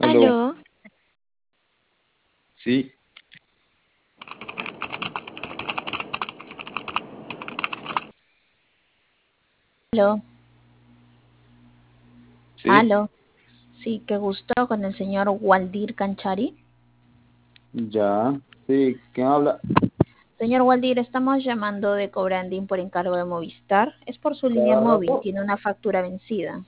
Aló, Aló, sí, aló, sí, aló. Sí, qué gusto con el señor Waldir Canchari. ya, sí, ¿quién habla? Señor Waldir, estamos llamando de Cobrandín por encargo de Movistar. Es por su línea Cada móvil, rato. tiene una factura vencida.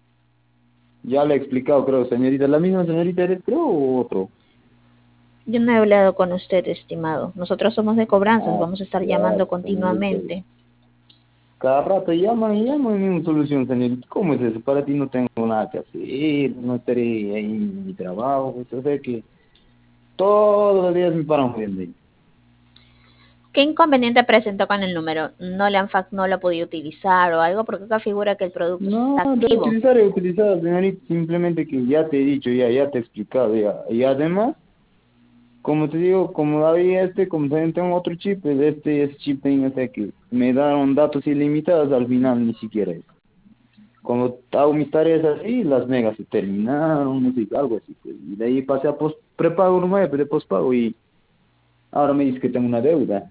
Ya le he explicado, creo, señorita. ¿La misma señorita eres, creo, o otro? Yo no he hablado con usted, estimado. Nosotros somos de cobranzas, Ah, vamos a estar ya, llamando señorita. continuamente. Cada rato llaman y llaman y ninguna solución, señorita. ¿Cómo es eso? Para ti no tengo nada que hacer, no estaré ahí en mi trabajo, pues, o sea que todos los días me paran jodiendo ahí. ¿Qué inconveniente presentó con el número? ¿No lo ha podido utilizar o algo? Porque acá figura que el producto No, está activo. he utilizado, señorita, simplemente que ya te he dicho, ya te he explicado, ya. Y además, como te digo, como había como también tengo otro chip, pues es chip también, o sea que me daron datos ilimitados, al final ni siquiera eso. Como hago mis tareas así, las megas se terminaron, no sé, algo así, pues. Y de ahí pasé a prepago nomás, de postpago, y ahora me dice que tengo una deuda.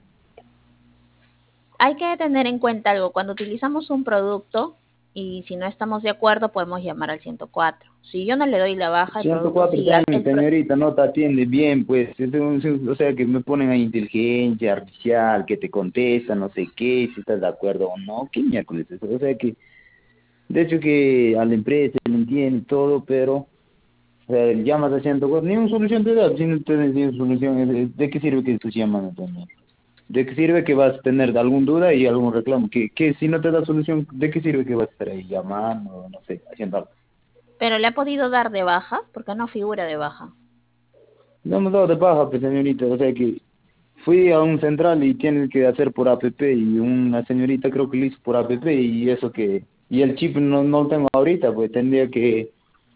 Hay que tener en cuenta algo, cuando utilizamos un producto y si no estamos de acuerdo podemos llamar al 104. Si yo no le doy la baja, el ciento producto cuatro sigue, también, señorita, no te atiende bien, pues, o sea que me ponen a inteligencia artificial, que te contesta, no sé qué, si estás de acuerdo o no, qué miércoles eso, o sea que, de hecho que a la empresa le entiende todo, pero, o sea, llamas a 104, ni una solución te da, si no tienes ni una solución, ¿de qué sirve que estés llamando también? ¿De qué sirve que vas a tener alguna duda y algún reclamo? Que si no te da solución, ¿de qué sirve que vas a estar ahí llamando, no sé, haciendo algo? pero le ha podido dar de baja porque no figura de baja. No me he dado de baja, pues señorita, o sea que fui a un central y tienen que hacer por APP y una señorita creo que lo hizo por APP y eso que, y el chip no lo tengo ahorita, pues tendría que,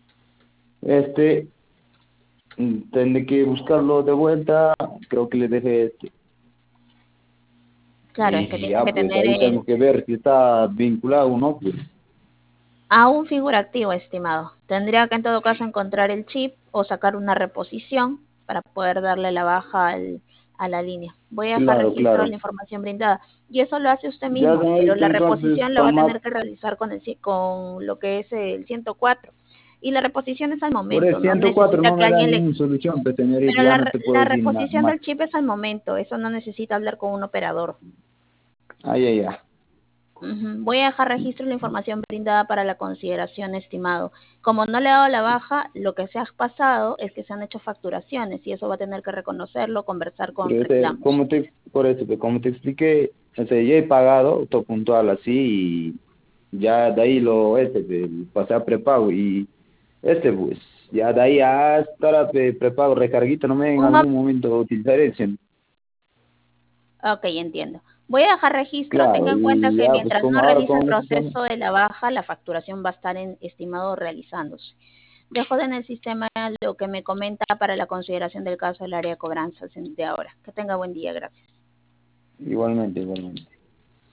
este, tendré que buscarlo de vuelta, creo que le dejé Claro, es que y tiene ya que pues tener ahí tengo que ver si está vinculado o no, pues. aún figura activo, estimado. Tendría que en todo caso encontrar el chip o sacar una reposición para poder darle la baja a la línea. Voy a dejar Claro, registro de claro. la información brindada y eso lo hace usted Ya mismo, pero señorita, la entonces, reposición la va a toma, tener que realizar con lo que es el 104. Y la reposición es al por el momento, no 104 necesita no que me da alguien le... ninguna solución, pues señorita, Pero ya no te puedo la decir reposición más. del chip es al momento, eso no necesita hablar con un operador. Ay, ay, ay. Ujú. Voy a dejar registro de la información brindada para la consideración, estimado. Como no le he dado la baja, lo que se ha pasado es que se han hecho facturaciones y eso va a tener que reconocerlo, conversar con Pero, o sea, reclamos. por eso, que como te expliqué, o sea, ya he pagado, todo puntual así, y ya de ahí pasé a prepago, y pues, ya de ahí hasta prepago, recarguito, no me en Un algún momento utilizaré ese. Ok, entiendo. Voy a dejar registro. Tenga Claro, en cuenta y que ya, pues mientras no como ahora realice el con ese tema, proceso de la baja, la facturación va a estar en estimado realizándose. Dejo en el sistema lo que me comenta para la consideración del caso del área de cobranzas de ahora. Que tenga buen día, gracias. igualmente, igualmente.